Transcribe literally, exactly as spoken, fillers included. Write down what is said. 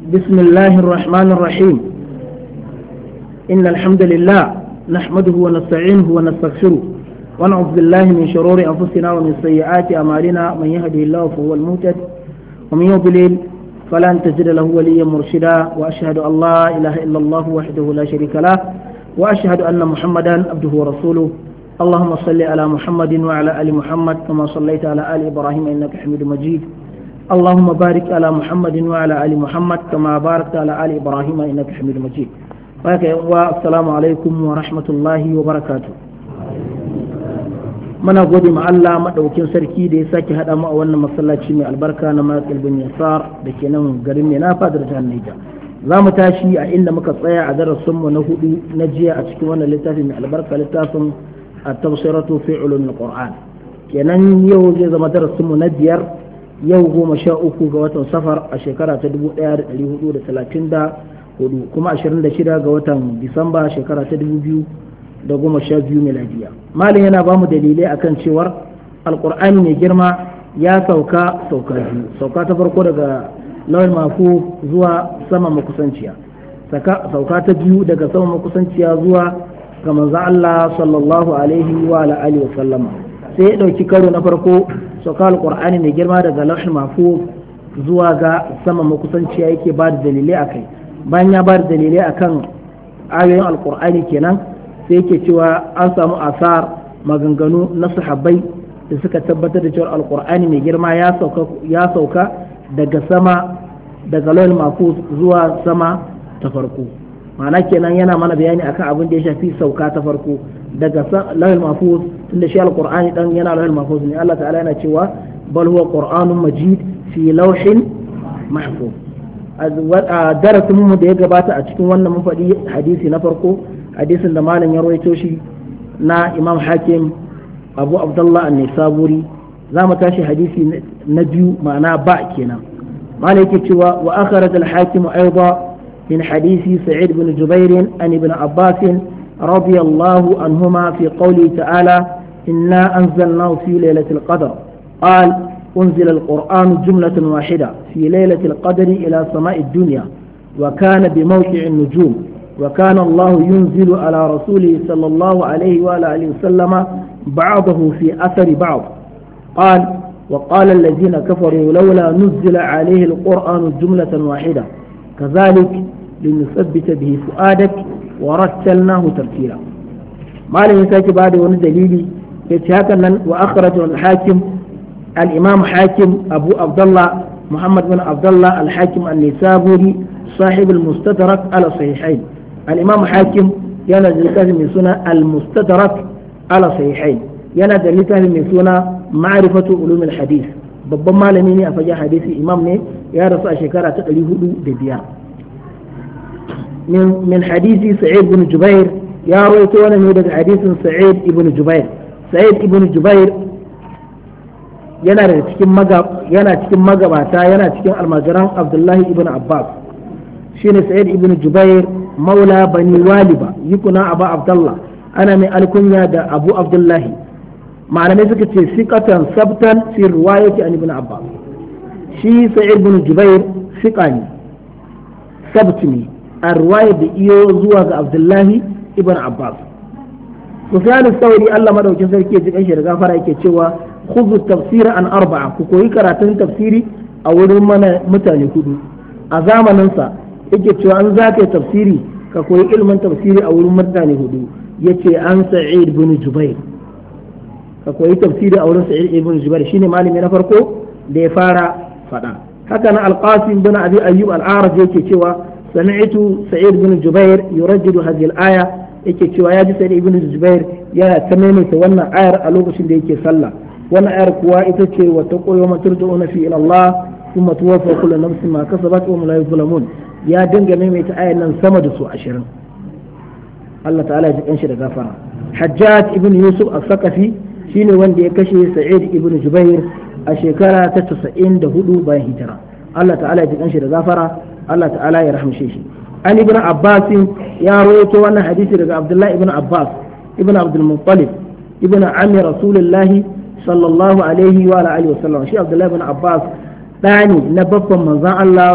بسم الله الرحمن الرحيم. إن الحمد لله نحمده ونستعينه ونستغفره ونعوذ بالله من شرور أنفسنا ومن سيئات أعمالنا. من يهده الله فهو المهتد ومن يضلل فلن تجد له وليا مرشدا. وأشهد أن لا إله إلا الله وحده لا شريك له وأشهد أن محمدا عبده ورسوله. اللهم صل على محمد وعلى آل محمد كما صليت على آل إبراهيم إنك حميد مجيد. اللهم بارك على محمد وعلى آل محمد كما باركت على آل إبراهيم إنك حميد مجيد. والسلام عليكم ورحمة الله وبركاته. muna gode ma Allah madaukin sarki da ya sake hada mu a wannan masallaci mai albarka na Makil bin Yasar da ke nan garin Menafa da jihar Niger. Za mu tashi a inda muka tsaya a darasin mu na hudu na jiya a cikin wannan littafin mai albarka, littafin at-tafsiratu fi ulumil Qur'an. Kenan yau zai zama darasin mu na biyar, yau goma sha uku ga watan Safar a shekara ta dubu ɗaya da ɗari hudu da talatin da hudu, kuma ashirin da shida ga watan Disamba shekara ta dubu biyu da goma sha biyu miladiya. Malam yana ba mu dalilai akan cewar alkur'ani mai girma ya sauka sauka biyu. Sauka ta farko daga lawal mafu zuwa sama makusanciya, sauka ta biyu daga sama makusanciya zuwa ga manzo Allah sallallahu alaihi wa alihi wa sallama. Sai ya dauki karo na farko, sauka alkur'ani mai girma daga lawal mafu zuwa ga sama makusanciya yake ba da dalilai akai. Bayan ya ba da dalilai akan ayoyin alkur'ani kenan, sai yake cewa an samu asar maganganu na sahabbai da suka tabbatar da cewa alkur'ani mai girma ya sauka ya sauka daga sama daga lawal mahfuz zuwa sama ta farko. ma'ana kenan yana mana bayani akan abin da ya shafi sauka ta farko daga lawal mahfuz, tunda shi alkur'ani dan yana lawal mahfuz ne. Allah ta'ala yana cewa bal huwa qur'anun majid fi lawhin mahfuz. a darasin mu da ya gabata a cikin wannan mun faɗi hadisi na farko, hadisin da malam ya rawaito shi na imam hakim abu abdullah an-nisaburi. za mu tashi hadisi na biyu, ma'ana ba kenan. malam yake cewa wa akhraj al-hakim aidan min hadisi sa'id bin jubair an ibn abbas radiyallahu anhuma fi qawli ta'ala inna anzalnahu fi laylatil qadr qala أنزل القرآن جملة واحدة في ليلة القدر إلى سماء الدنيا وكان بموقع النجوم وكان الله ينزل على رسوله صلى الله عليه وآله وسلم بعضه في أثر بعض. قال وقال الذين كفروا لولا نزل عليه القرآن جملة واحدة كذلك لنثبت به فؤادك ورتلناه ترتيلا. ما لم يساك بعد وندليلي يتهاكنا وأخرج الحاكم الإمام حاكم أبو عبد الله محمد بن عبد الله الحاكم النسابوري صاحب المستدرك على صحيحين. الإمام حاكم ينزل كتاب من سنة المستدرك على صحيحين، ينزل كتاب من سنة معرفة علوم الحديث. babban malami ne a fagen hadisi, imam ne, ya rasu a shekara ta ɗari hudu da biyar. min hadisi sa'id ibn jubair, ya rawaito wannan ne daga hadisin sa'id ibn jubair. sa'id ibn jubair yana da cikin yana cikin magabata, yana cikin almajiran abdullahi ibn abbas. shine sa'id ibn jubair maula bani waliba, yukuna abu abdullah, ana mai alkunya da abu abdullahi. malamai suka ce siqatan sabtan fi riwayati an ibn abbas. shi sa'id ibn jubair siqa ne, sabt ne a riwayar da iyo zuwa ga abdullahi ibn abbas. sufyan as-sawri Allah madaukin sarki ya ji kanshi da gafara yake cewa khudhu tafsira an arba'a, ku koyi karatun tafsiri a wurin mana mutane hudu. a zamanin sa yake cewa an zaka tafsiri ka koyi ilmin tafsiri a wurin mutane hudu. yace an sa'id ibn jubair, ka koyi tafsiri a wurin sa'id ibn jubair, shine malami na farko da ya fara fada. haka na al-qasim bin abi ayyub al-araj yake cewa sami'tu sa'id ibn jubair yurajjidu hadhihi al-aya, yake cewa ya ji sa'id ibn jubair yana ta maimaita wannan ayar a lokacin da yake sallah. wannan ayar kuwa ita ce wa taqu yawma turja'una fi ila Allah thumma tuwaffa kullu nafsin ma kasabat wa hum la yuzlamun. ya dinga maimaita ayar nan sama da su ashirin. Allah ta'ala ya ji kanshi da gafara. Hajjaj ibn Yusuf as-Saqafi shine wanda ya kashe Sa'id ibn Jubair a shekara ta casa'in da hudu bayan hijira. Allah ta'ala ya ji kanshi da gafara, Allah ta'ala ya rahmshe shi. an ibn Abbas ya rawaito wannan hadisi daga Abdullah ibn Abbas ibn Abdul Muttalib ibn ammi Rasulullahi sallallahu alaihi wa alihi wa sallam. shi Abdullah ibn Abbas ɗani na babban manzon Allah